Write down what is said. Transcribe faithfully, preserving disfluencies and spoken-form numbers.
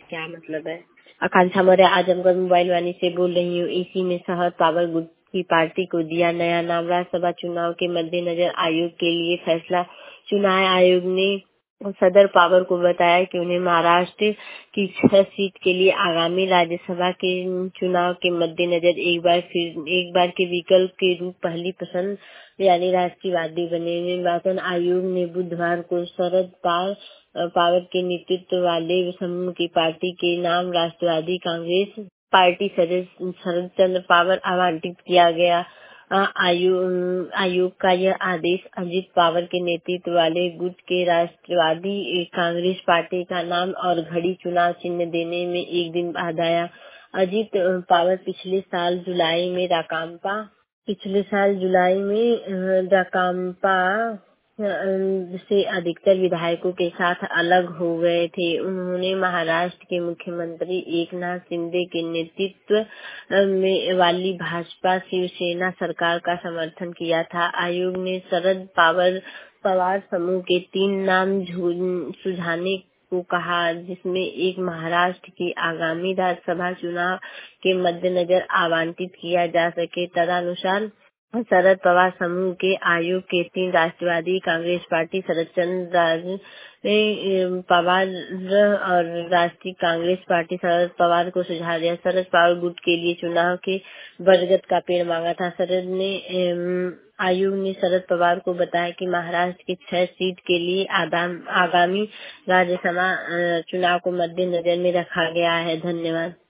क्या मतलब है? आकांक्षा मौर्य आजमगढ़ मोबाइल वाणी से बोल रही हूँ। इसी में शरद पावर गुट की पार्टी को दिया नया नाम। राज्यसभा चुनाव के मद्देनजर आयोग के लिए फैसला। चुनाव आयोग ने सदर पावर को बताया कि उन्हें महाराष्ट्र की छह सीट के लिए आगामी राज्यसभा के चुनाव के मद्देनजर एक बार फिर एक बार के विकल्प के रूप पहली पसंद यानी राष्ट्रवादी बने। निर्वाचन आयोग ने बुधवार को शरद पावर पावर के नेतृत्व वाले समूह की पार्टी के नाम राष्ट्रवादी कांग्रेस पार्टी शरद चंद्र पावर आवंटित किया गया। आयोग आयोग का यह आदेश अजित पावर के नेतृत्व वाले गुट के राष्ट्रवादी कांग्रेस पार्टी का नाम और घड़ी चुनाव चिन्ह देने में एक दिन बाद आया। अजित पावर पिछले साल जुलाई में राकांपा पिछले साल जुलाई में राकांपा से अधिकतर विधायकों के साथ अलग हो गए थे। उन्होंने महाराष्ट्र के मुख्यमंत्री एकनाथ शिंदे के नेतृत्व में वाली भाजपा शिवसेना सरकार का समर्थन किया था। आयोग ने शरद पावर पवार समूह के तीन नाम सुझाने को कहा, जिसमें एक महाराष्ट्र की आगामी राज्यसभा चुनाव के मद्देनजर आवंटित किया जा सके। तदनुसार शरद पवार समूह के आयोग के तीन राष्ट्रवादी कांग्रेस पार्टी शरद चंद्र पवार और राष्ट्रीय कांग्रेस पार्टी शरद पवार को सुझाव दिया। शरद पवार गुट के लिए चुनाव के बरगद का पेड़ मांगा था। शरद ने आयोग ने शरद पवार को बताया कि महाराष्ट्र के छह सीट के लिए आगामी राज्यसभा चुनाव को मद्देनजर में रखा गया है। धन्यवाद।